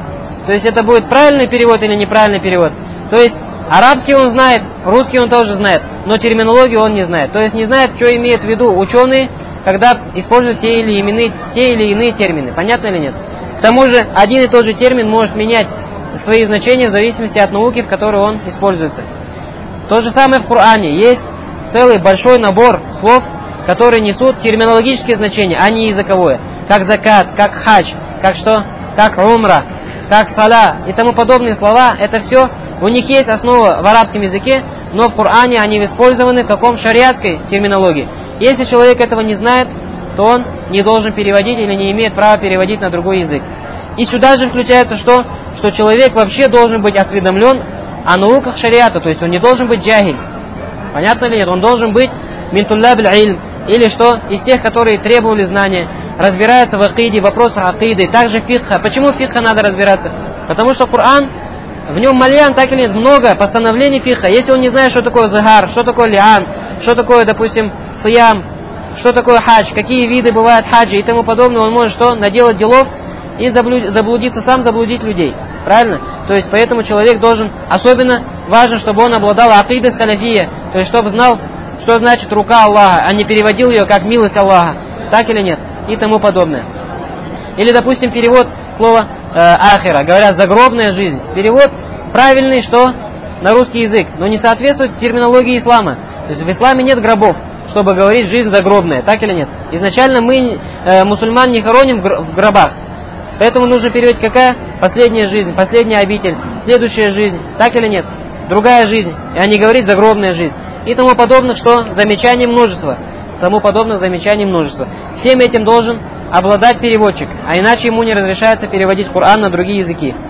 То есть это будет правильный перевод или неправильный перевод? То есть арабский он знает, русский он тоже знает, но терминологию он не знает. То есть не знает, что имеют в виду ученые, когда используют те или иные, те или иные термины. Понятно или нет? К тому же один и тот же термин может менять свои значения в зависимости от науки, в которой он используется. То же самое в Коране. Есть целый большой набор слов, которые несут терминологические значения, а не языковое. Как закат, как хадж, как что? Как умра, как сала и тому подобные слова. Это все, у них есть основа в арабском языке, но в Коране они использованы в каком шариатской терминологии. Если человек этого не знает, то он не должен переводить или не имеет права переводить на другой язык. И сюда же включается что? Что человек вообще должен быть осведомлен о науках шариата, то есть он не должен быть джахиль. Понятно ли нет? Он должен быть минтуллаб аль-илм, или что? Из тех, которые требовали знания, разбираются в акиде, в вопросах акиды, также фикха. Почему фикха надо разбираться? Потому что Коран, в нем мальян, так или нет, много постановлений фикха. Если он не знает, что такое захар, что такое лиан, что такое, допустим, сиям, что такое хадж, какие виды бывают хаджи и тому подобное, он может что? Наделать делов и заблудиться сам, заблудить людей. Правильно? То есть поэтому человек должен, особенно важно, чтобы он обладал акидой салафия, то есть чтобы знал, что значит рука Аллаха, а не переводил ее как милость Аллаха. Так или нет? И тому подобное. Или, допустим, перевод слова э, ахира, говорят загробная жизнь. Перевод правильный, что? На русский язык, но не соответствует терминологии ислама. То есть в исламе нет гробов, чтобы говорить жизнь загробная. Так или нет? Изначально мы, э, мусульман, не хороним в гробах. Поэтому нужно переводить какая? Последняя жизнь, последняя обитель, следующая жизнь. Так или нет? Другая жизнь, а не говорить загробная жизнь. И тому подобных, что замечаний множество. Тому подобных замечаний множество. Всем этим должен обладать переводчик, а иначе ему не разрешается переводить Коран на другие языки.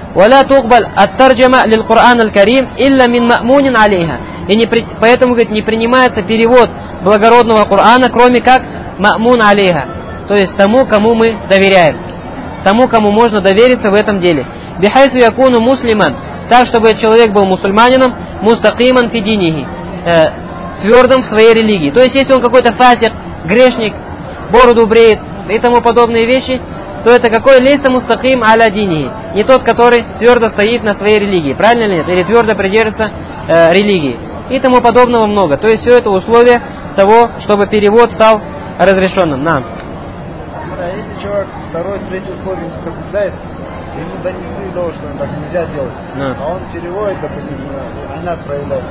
ولا تقبل الترجمة للقرآن الكريم إلا من مأمون عليها. И не, поэтому, говорит, не принимается перевод благородного Корана, кроме как ма'мун алейха, то есть тому, кому мы доверяем, тому, кому можно довериться в этом деле. Бихайсу якуну муслиман, так, чтобы человек был мусульманином, мустакиман фидинихи, э, твердым в своей религии. То есть, если он какой-то фасик, грешник, бороду бреет и тому подобные вещи, то это какой лейса мустаким аля динихи, не тот, который твердо стоит на своей религии, правильно или нет, или твердо придерживается э, религии и тому подобного много. То есть, все это условие того, чтобы перевод стал разрешенным. Нам. А если человек второй, третий условие не соблюдает, ему донесли до, что так нельзя делать, да. А он переводит, допустим, инат проявляет.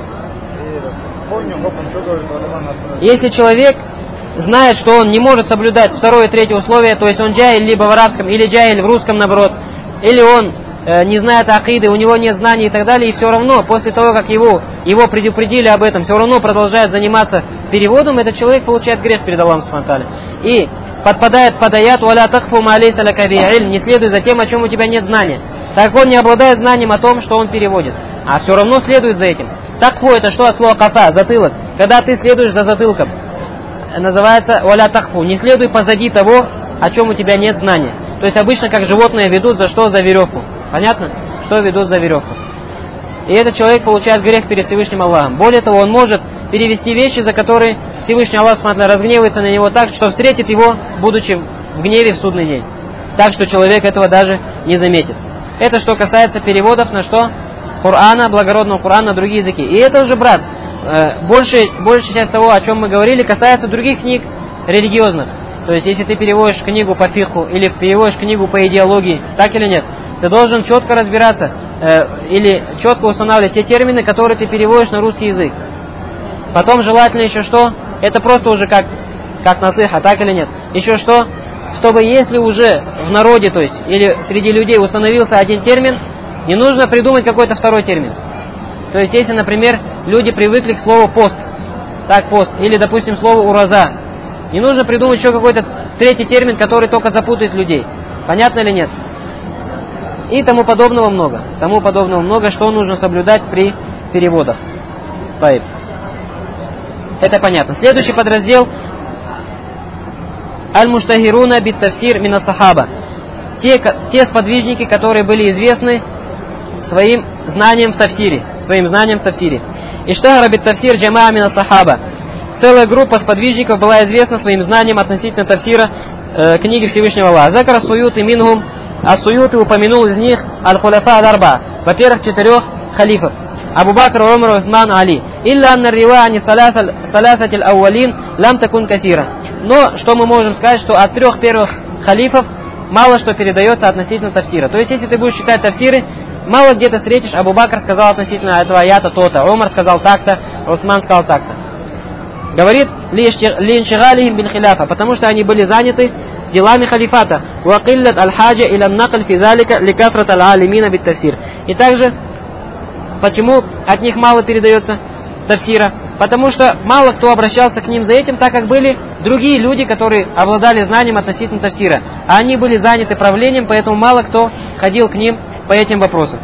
И помню, хопом, что говорит, если человек знает, что он не может соблюдать второе и третье условие, то есть он джахиль либо в арабском, или джахиль в русском, наоборот, или он э, не знает акиды, у него нет знаний и так далее, и все равно, после того, как его, его предупредили об этом, все равно продолжает заниматься переводом, этот человек получает грех перед Аллахом субхану ва тааля. И подпадает под аят «Валя такфу ма лейса лака бихи илм», не следуй за тем, о чем у тебя нет знания. Так он не обладает знанием о том, что он переводит, а все равно следует за этим. Такфу — это что от слова кафа, затылок. Когда ты следуешь за затылком, называется «Валя такфу», не следуй позади того, о чем у тебя нет знания. То есть обычно как животные ведут за что? За веревку. Понятно? Что ведут за веревку. И этот человек получает грех перед Всевышним Аллахом. Более того, он может перевести вещи, за которые Всевышний Аллах субхану ва тааля разгневается на него так, что встретит его, будучи в гневе в судный день. Так что человек этого даже не заметит. Это что касается переводов на что? Корана, благородного Корана на другие языки. И это уже, брат, большая, большая часть того, о чем мы говорили, касается других книг религиозных. То есть, если ты переводишь книгу по фиху или переводишь книгу по идеологии, так или нет, ты должен четко разбираться э, или четко устанавливать те термины, которые ты переводишь на русский язык. Потом желательно еще что? Это просто уже как, как насыха, так или нет? Еще что? Чтобы если уже в народе, то есть, или среди людей установился один термин, не нужно придумать какой-то второй термин. То есть, если, например, люди привыкли к слову пост, так, пост, или, допустим, слову ураза, не нужно придумать еще какой-то третий термин, который только запутает людей. Понятно или нет? И тому подобного много. Тому подобного много, что нужно соблюдать при переводах. Таиб. Это понятно. Следующий подраздел Аль-Муштахируна бит-Тафсир мина сахаба. Те, те сподвижники, которые были известны своим знанием в тафсире. Своим знанием в тафсире. Иштахара бит-Тафсир джамаа мина сахаба. Целая группа сподвижников была известна своим знанием относительно тафсира э, книги Всевышнего Аллаха. Закара Суюти минхум, а Суюти упомянул из них аль-Хуляфа аль-Арба. Во-первых, четырех халифов. Абу Бакр, Умар, Усман, Али. Илля анна рива ани саласатиль ауалин лам такун касира. Но, что мы можем сказать, что от трех первых халифов мало что передается относительно тафсира. То есть, если ты будешь читать тафсиры, мало где ты встретишь, Абу Бакр сказал относительно этого аята то-то, Умар сказал так-то, Усман сказал так-то. Говорит, линшигалихим бин хиляфа, потому что они были заняты делами халифата. Вакиллат аль-хаджа иля накль фи залика ликафрат аль-алимина бит тафсир. И также, почему от них мало передается тафсира? Потому что мало кто обращался к ним за этим, так как были другие люди, которые обладали знанием относительно тафсира. А они были заняты правлением, поэтому мало кто ходил к ним по этим вопросам.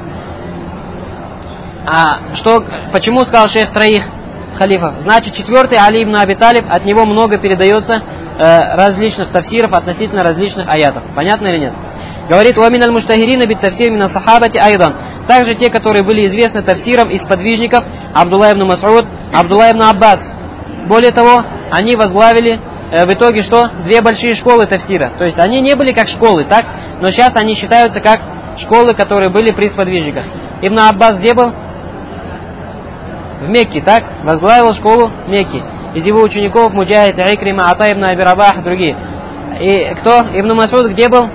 А что, почему сказал шейх троих халифов? Значит, четвертый Али ибн Аби Талиб, от него много передается э, различных тафсиров относительно различных аятов. Понятно или нет? Говорит, «Уамин аль-муштахирина бит-тафсир мина сахабати айдан». Также те, которые были известны тафсиром из подвижников, Абдулла ибн Мас'уд, Абдулла ибн Аббас. Более того, они возглавили э, в итоге что? Две большие школы тафсира. То есть они не были как школы, так? Но сейчас они считаются как школы, которые были при сподвижниках. Ибн Аббас где был? В Мекке, так? Возглавил школу Мекки. Из его учеников Муджахид, Икрима, Ата ибн Аби Рабах, другие. И кто? Ибн Мас'уд где был?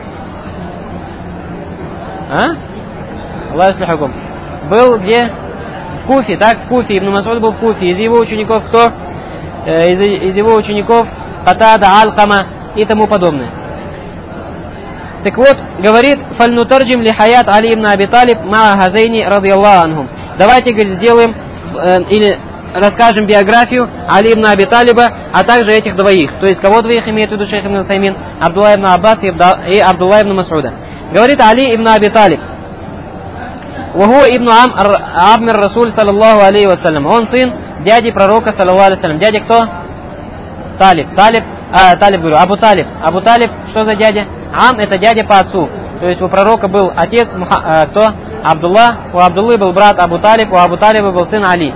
А? Аллах слухакум. Был где? В Куфе, так? В Куфе. Ибн Мас'уд был в Куфе. Из его учеников кто? Э, из, из его учеников Катада, Алкама и тому подобное. Так вот, говорит, фальнутарджим ли хаят Али ибн Аби Талиб ма хазейни радiyallahu анхум. Давайте, говорит, сделаем э, или расскажем биографию Али ибн Аби Талиба, а также этих двоих. То есть, кого двоих имеет в виду шейх ибн Усаймин? Абдулла ибн Аббас и Абдулла ибн Мас'уда. Говорит Али ибн Аби Талиб. Ваху ибн Аммир Расуль саллаллаху алейхи вассалям. Он сын дяди пророка саллаллаху алейхи вассалям. Дядя кто? Талиб. Талиб, а, Талиб говорю, Абу Талиб. Абу Талиб, что за дядя? Ам это дядя по отцу. То есть у пророка был отец, а, кто? Абдулла. У Абдуллы был брат Абу Талиб, у Абу Талиба был сын Али.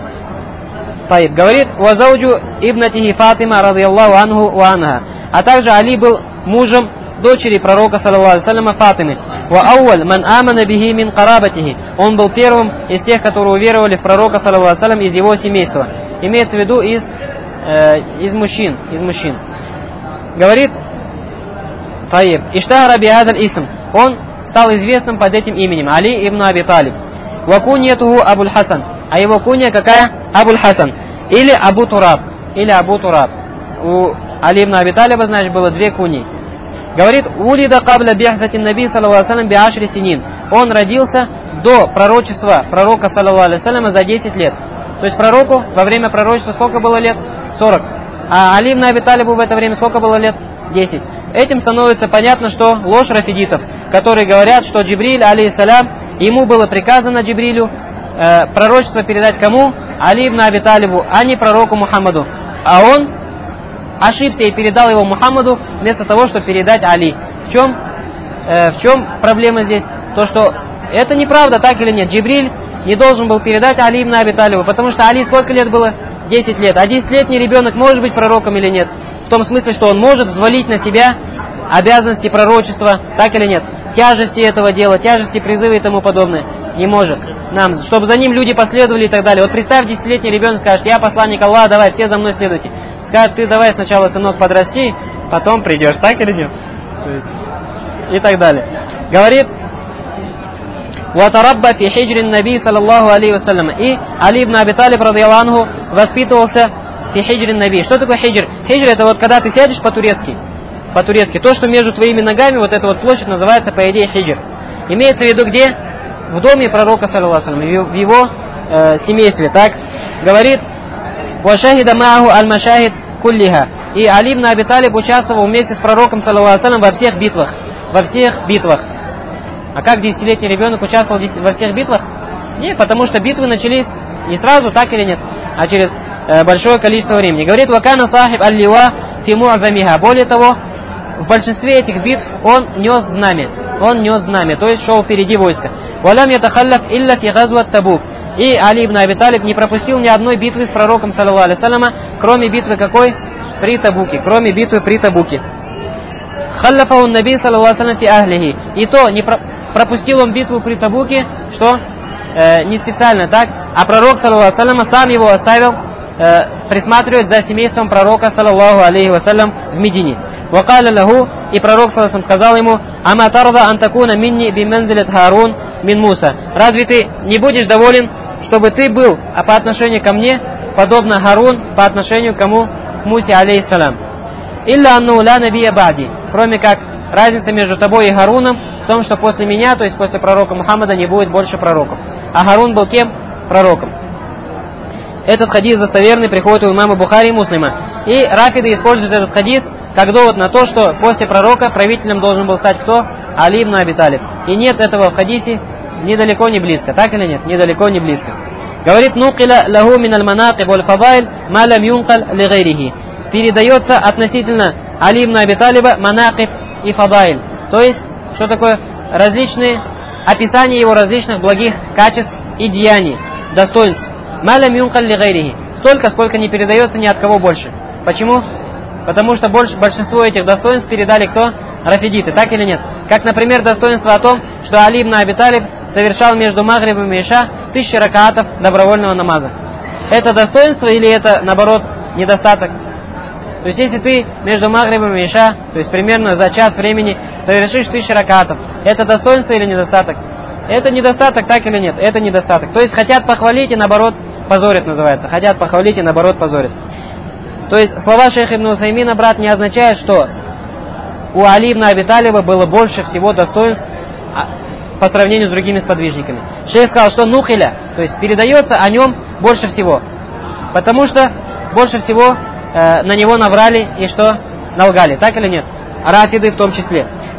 Таиб. Говорит, вазауджу ибнатихи Фатима радиаллаху анху ва анха. А также Али был мужем дочери пророка саллаллаху алейхи вассаляма Фатимы. Ва ауаль ман амана бихи мин карабатихи. Он был первым из тех, которые уверовали в пророка саллаллаху алейхи вассалям из его семейства. Имеется в виду из, э, из мужчин. Из мужчин. Говорит, Таиб. Иштахара бихадаль исм. Он стал известным под этим именем. Али ибн Аби Талиб. Ва куньятуху Абуль Хасан. А его кунья какая? Абуль Хасан. Или Абу Тураб. Или Абу Тураб. У Али ибн Аби Талиба, значит, было две куньи. Говорит, улида кабля бихтати наби саллаллаху алейхи вассалям биашри синин. Он родился до пророчества пророка саллаллаху алейхи вассаляма за десять лет. То есть пророку во время пророчества сколько было лет? сорок. А Али ибн Аби Талибу в это время сколько было лет? десять. Этим становится понятно, что ложь рафидитов, которые говорят, что Джибриль, алейхиссалям, ему было приказано Джибрилю э, пророчество передать кому? Али ибн Аби Талибу, а не пророку Мухаммаду. А он ошибся и передал его Мухаммаду вместо того, чтобы передать Али. В чем, э, в чем проблема здесь? То, что это неправда, так или нет. Джибриль не должен был передать Али ибн Аби Талибу, потому что Али сколько лет было? десять лет. А десятилетний ребенок может быть пророком или нет? В том смысле, что он может взвалить на себя обязанности пророчества, так или нет? Тяжести этого дела, тяжести призыва и тому подобное. Не может. Нам, чтобы за ним люди последовали и так далее. Вот представь, десятилетний ребенок скажет, я посланник Аллаха, давай, все за мной следуйте. Скажет, ты давай сначала, сынок, подрасти, потом придешь, так или нет? И так далее. Говорит, «Ватарабба фи хиджрин наби саллаллаху алейхи вассалям». И Али ибн Аби Талиб радиаллаху анху воспитывался фи хиджрин наби. Что такое хиджр? Хиджр это вот когда ты сядешь по-турецки. По-турецки. То, что между твоими ногами, вот эта вот площадь называется по идее хиджр. Имеется в виду где? В доме пророка саллаллаху алейхи вассалям, в его э, семействе. Так говорит, «Вашахида мааху аль-машахид куллиха». И Али ибн Аби Талиб участвовал вместе с пророком саллаллаху алейхи вассалям во всех битвах. Во всех битвах. А как десятилетний ребенок участвовал во всех битвах? Нет, потому что битвы начались не сразу, так или нет, а через э, большое количество времени. Говорит, «Вакана сахиб аль-лива фи му'замиха». Более того, в большинстве этих битв он нес знамя. Он нес знамя, то есть шел впереди войска. «Валям ятахаллаф илля фи газват Табук». И Али ибн Аби Талиб не пропустил ни одной битвы с пророком, саллаллаху алейхи вассаляма, кроме битвы какой? При Табуке. Кроме битвы при Табуке. «Халлафаху наби саллаллаху алейхи вассалям фи ахлихи». И то не про... пропустил он битву при Табуке, что э, не специально, так? А пророк, саллаллаху алейхи вассалям, сам его оставил э, присматривать за семейством пророка, саллаллаху алейхи вассалям, в Медине. «Вакаля лаху», и пророк, саллаллаху алейхи вассалям, сказал ему, «Ама тарда антакуна минни бимензилет Харун мин Муса». Разве ты не будешь доволен, чтобы ты был а по отношению ко мне, подобно Харун по отношению к кому? К Мусе, алейхиссалям. «Илля анну ла набия ба'ди». Кроме как разница между тобой и Харуном в том, что после меня, то есть после пророка Мухаммада, не будет больше пророков. А Харун был кем? Пророком. Этот хадис достоверный, приходит у имама Бухари и Муслима. И рафиды используют этот хадис как довод на то, что после пророка правителем должен был стать кто? Али ибн Аби Талиб. И нет этого в хадисе недалеко не близко. Так или нет? Недалеко не близко. Говорит, нукиля лаху мин аль-манакиб валь-фадайль ма лам юнкаль ли гайрихи. Передается относительно Али ибн Аби Талиба манакиб и фадайль. То есть, что такое? Различные описания его различных благих качеств и деяний, достоинств. Ма лам юнкаль ли гайрихи. Столько, сколько не передается ни от кого больше. Почему? Потому что больше, большинство этих достоинств передали кто? Рафидиты, так или нет? Как, например, достоинство о том, что Али ибн Аби Талиб совершал между Магрибом и Иша тысячи ракаатов добровольного намаза. Это достоинство или это, наоборот, недостаток? То есть, если ты между Магрибом и Иша, то есть примерно за час времени совершишь тысячи ракаатов, это достоинство или недостаток? Это недостаток, так или нет? Это недостаток. То есть, хотят похвалить и, наоборот, позорят, называется. Хотят похвалить и, наоборот, позорят. То есть, слова шейха ибн Усаймина, брат, не означают, что у Али ибн Аби Талиба было больше всего достоинств по сравнению с другими сподвижниками. Шейх сказал, что нухиля, то есть передается о нем больше всего. Потому что больше всего э, на него наврали и что? Налгали. Так или нет? Рафиды в том числе.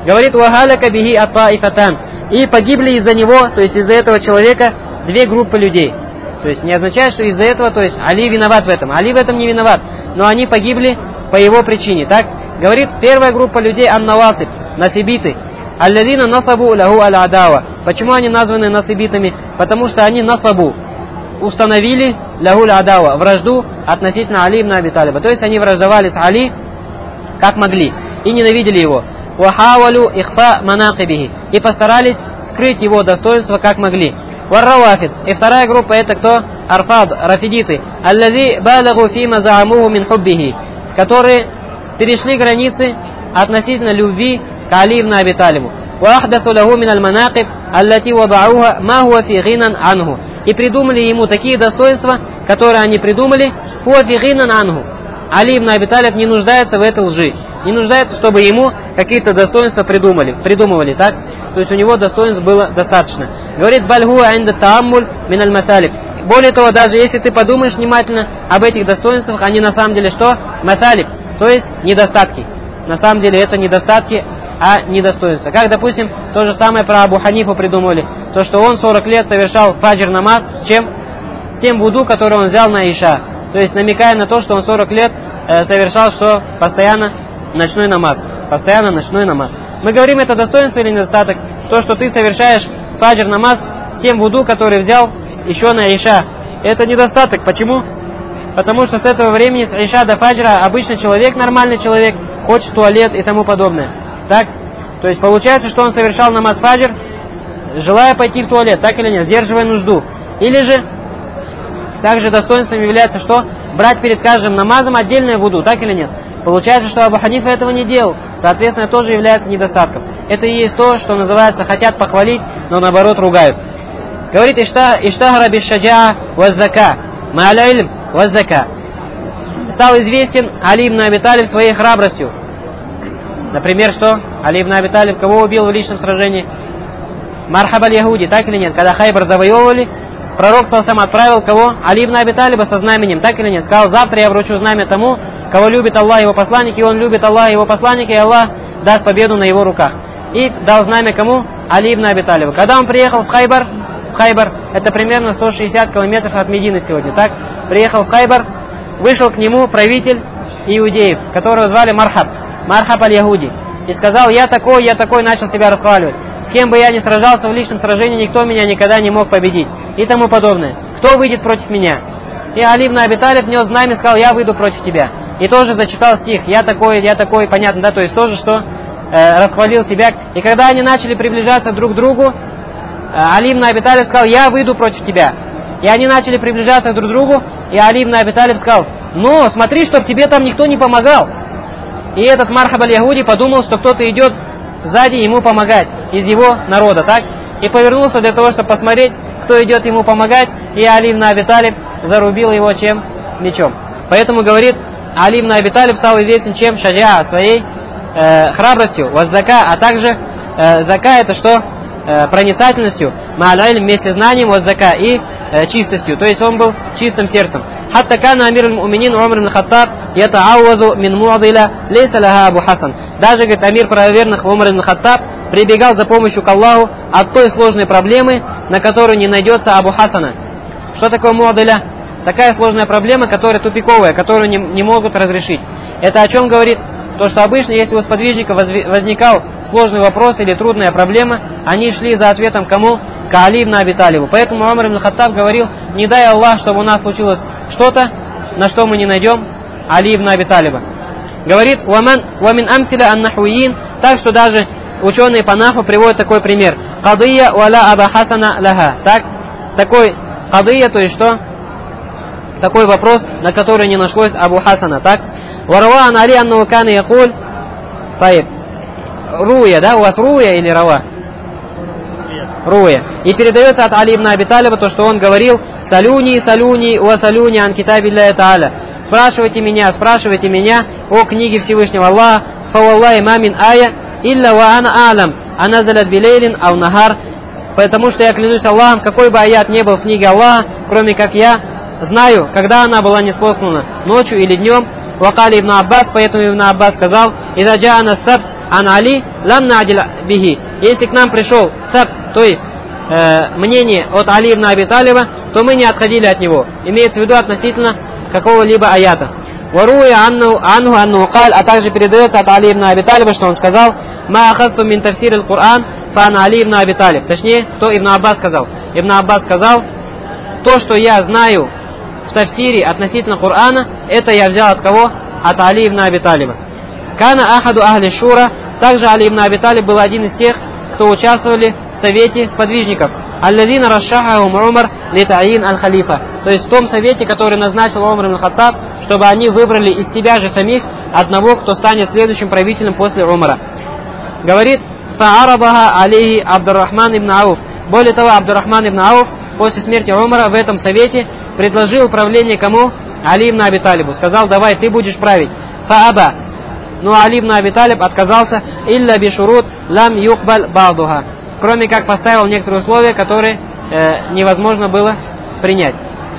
Говорит, «Вагаляка бихи ат-таифатан». И погибли из-за него, то есть из-за этого человека, две группы людей. То есть не означает, что из-за этого, то есть Али виноват в этом. Али в этом не виноват, но они погибли по его причине. Так, говорит, первая группа людей ан-навасиб, насибиты. Аллазина насабу лаху аль-адава. Почему они названы насибитами? Потому что они насабу, установили лаху аль-адава, вражду относительно Али ибн Аби Талиба. То есть они враждовали с Али, как могли, и ненавидели его. Вахавалю ихфа манакибихи. И постарались скрыть его достоинство, как могли. Варравафид. И вторая группа это кто? Арфад, рафидиты. Аллази балагу фима заамуху мин хуббихи. Которые перешли границы относительно любви к Али ибн Аби Талибу. Вахдасу лаху мин аль-манакиб, аллати вадауха ма хуа фи гинан анху. И придумали ему такие достоинства, которые они придумали, хуа фи гинан анху. Али ибн Аби Талиб не нуждается в этой лжи. Не нуждается, чтобы ему какие-то достоинства придумали, придумывали, так? То есть у него достоинств было достаточно. Говорит, бальгуа инда тааммуль мин аль-маталиб. Более того, даже если ты подумаешь внимательно об этих достоинствах, они на самом деле что? Маталиб, то есть недостатки. На самом деле это недостатки, а недостоинства. Как, допустим, то же самое про Абу Ханифу придумали. То, что он сорок лет совершал фаджр намаз, с чем? С тем вуду, который он взял на Иша. То есть намекая на то, что он сорок лет э, совершал, что постоянно ночной намаз. Постоянно ночной намаз. Мы говорим, это достоинство или недостаток? То, что ты совершаешь фаджр намаз с тем вуду, который взял еще на Иша. Это недостаток. Почему? Потому что с этого времени, с Иша до фаджра, обычно человек, нормальный человек, хочет в туалет и тому подобное. Так? То есть получается, что он совершал намаз фаджр, желая пойти в туалет, так или нет, сдерживая нужду. Или же, также достоинством является что? Брать перед каждым намазом отдельное вуду, так или нет? Получается, что Абу Ханифа этого не делал. Соответственно, тоже является недостатком. Это и есть то, что называется хотят похвалить, но наоборот ругают. Говорит, иштахара бишшаджаа ваззака, ма'аль ильм ваззака. Стал известен Али ибн Аби Талиб своей храбростью. Например, что? Али ибн Аби Талиб кого убил в личном сражении? Мархаб аль-Яхуди, так или нет? Когда Хайбар завоевывали, пророк сам отправил кого? Али ибн Аби Талиба со знаменем, так или нет? Сказал, завтра я вручу знамя тому, кого любит Аллах и его посланник, и он любит Аллах и его посланника, и Аллах даст победу на его руках. И дал знамя кому? Али ибн Аби Талибу. Когда он приехал в Хайбар, в Хайбар, это примерно сто шестьдесят километров от Медины сегодня, так? Приехал в Хайбар, вышел к нему правитель иудеев, которого звали Мархаб, Мархаб аль-Яхуди, и сказал, я такой, я такой, начал себя расхваливать. С кем бы я ни сражался в личном сражении, никто меня никогда не мог победить. И тому подобное. Кто выйдет против меня? И Али ибн Аби Талиб нес знамя и сказал, я выйду против тебя. И тоже зачитал стих, я такой, я такой, понятно, да, то есть тоже, что э, расхвалил себя. И когда они начали приближаться друг к другу, э, Али ибн Аби Талиб сказал, я выйду против тебя. И они начали приближаться друг к другу, и Али ибн Аби Талиб сказал, ну, смотри, чтобы тебе там никто не помогал. И этот Мархаб аль-Яхуди подумал, что кто-то идет сзади ему помогать из его народа, так? И повернулся для того, чтобы посмотреть, кто идет ему помогать, и Али ибн Аби Талиб зарубил его чем? Мечом. Поэтому говорит, Али ибн Аби Талиб стал известен чем? Шаджаа, своей э, храбростью, ваззака, а также э, зака это что? Э, проницательностью, ма'аль вместе с знанием, ваззака и э, чистостью. То есть он был чистым сердцем. Хатта кана амир аль-муминин Умар ибн Хаттаб ята'ауазу мин му'адила лейса лаха Абу Хасан. Даже, говорит, амир правоверных Умар ибн Хаттаб прибегал за помощью к Аллаху от той сложной проблемы, на которую не найдется Абу Хасана. Что такое му'адиля? Такая сложная проблема, которая тупиковая, которую не, не могут разрешить. Это о чем говорит? То, что обычно, если у сподвижника возникал сложный вопрос или трудная проблема, они шли за ответом кому? К Али ибн Аби Талибу. Поэтому Умар ибн Хаттаб говорил, не дай Аллах, чтобы у нас случилось что-то, на что мы не найдем Али ибн Аби Талиба. Говорит, «Вамин амсиля ан-нахуиин», так что даже ученые по наху приводят такой пример. «Кадия валя аба хасана лаха». Так, такой кадия, то есть что? Такой вопрос, на который не нашлось Абу Хасана, так? «Варава ан али анну кана якуль». Таиб. Руя, да? У вас руя или рава? Руя. И передается от Али ибн Аби Талиба то, что он говорил, «Салюни, салюни, ва салюни ан китабилляхи та'аля». Спрашивайте меня, спрашивайте меня о книге Всевышнего Аллаха. «Фаваллахи мамин ая, илля ва ана алям, аназалят билейлин ау нахар». Потому что я клянусь Аллахом, какой бы аят не был в книге Аллаха, кроме как я знаю, когда она была ниспослана, ночью или днем. Вакали ибн Аббас, поэтому ибн Аббас сказал, «Ида джа'ана сабт ан Али лам на'дил бихи. Если к нам пришел сабт, то есть э, мнение от Али ибн Аби Талиба, то мы не отходили от него. Имеется в виду относительно какого-либо аята. Варуя анну анну анну каль, а также передается от Али ибн Аби Талиба, что он сказал: ма ахасту мин тафсир аль-Кур'ан фа ан Али ибн Аби Талиб. Точнее, то Ибн Аббас сказал. Ибн Аббас сказал: то, что я знаю в тафсире относительно Корана, это я взял от кого? От Али ибн Аби Талиба. Кана ахаду ахли шура. Также Али ибн Аби Талиб был один из тех, кто участвовали в совете сподвижников. Алладина расшахахум Умар литаин аль-халифа. То есть в том совете, который назначил Умар ибн Хаттаб, чтобы они выбрали из себя же самих одного, кто станет следующим правителем после Умара. Говорит: фаарабаха алейхи Абдуррахман ибн Ауф. Более того, Абдуррахман ибн Ауф после смерти Умара в этом совете предложил управление кому? Али ибн Аби Талибу. Сказал: давай, ты будешь править. Фааба. Но Али ибн Аби Талиб отказался. Илля бишурут лам юкбаль ба'духа. Кроме как поставил некоторые условия, которые э, невозможно было принять.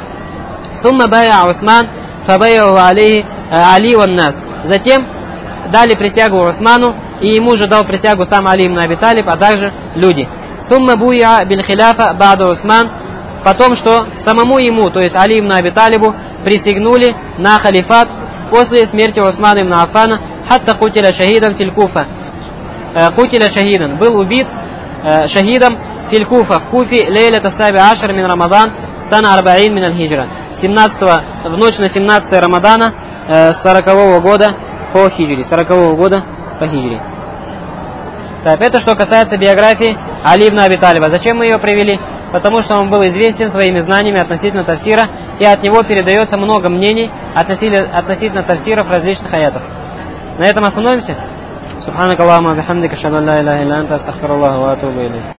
Сумма бая Усман фабаяу алейхи Али ван нас. Затем дали присягу Усману, и ему же дал присягу сам Али ибн Аби Талиб, а также люди. Сумма буя бил хиляфа ба'да Усман. Потом, что самому ему, то есть Али ибн Аби Талибу, присягнули на халифат после смерти Усмана ибн Аффана, хатта кутиля шахидан филь Куфа. Кутиля шахидан, был убит э, шахидом филь Куфа, в Куфе, лейлята саби ашар мин Рамадан, сана арбаин мин аль-хиджра. семнадцатого, в ночь на семнадцатое Рамадана, э, сорокового года по хиджре, сорокового года по хиджре. Так, это что касается биографии Али ибн Аби Талиба. Зачем мы ее привели? Потому что он был известен своими знаниями относительно тафсира, и от него передается много мнений относительно, относительно тафсиров различных аятов. На этом остановимся. Субханакаллахумма ва бихамдика, ашхаду ан ла иляха илля анта, астагфируллаха ва атубу илейх.